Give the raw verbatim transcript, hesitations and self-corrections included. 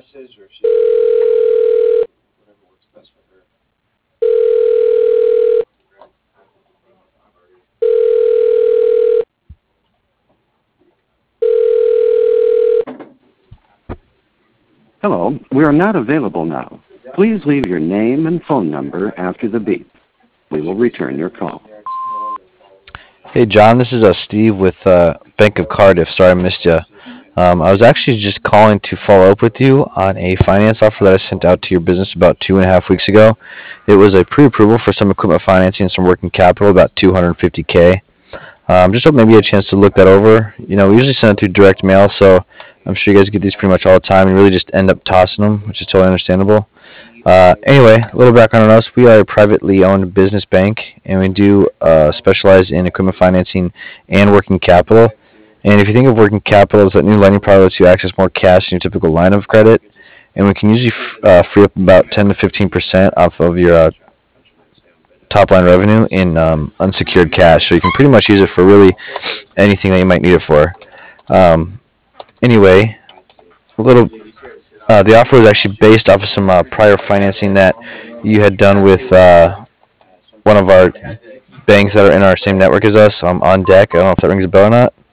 Hello, we are not available now. Please leave your name and phone number after the beep. We will return your call. Hey John, this is uh, Steve with uh, Bank of Cardiff. Sorry I missed you. Um, I was actually just calling to follow up with you on a finance offer that I sent out to your business about two and a half weeks ago. It was a pre-approval for some equipment financing and some working capital, about two hundred fifty k. Um, just hope maybe you had a chance to look that over. You know, we usually send it through direct mail, so I'm sure you guys get these pretty much all the time and really just end up tossing them, which is totally understandable. Uh, anyway, a little background on us. We are a privately owned business bank, and we do uh, specialize in equipment financing and working capital. And if you think of working capital as that new lending product lets you access more cash in your typical line of credit, and we can usually f- uh, free up about ten to fifteen percent off of your uh, top line revenue in um, unsecured cash. So you can pretty much use it for really anything that you might need it for. Um, anyway, a little. Uh, the offer was actually based off of some uh, prior financing that you had done with uh, one of our banks that are in our same network as us, um, on deck. I don't know if that rings a bell or not.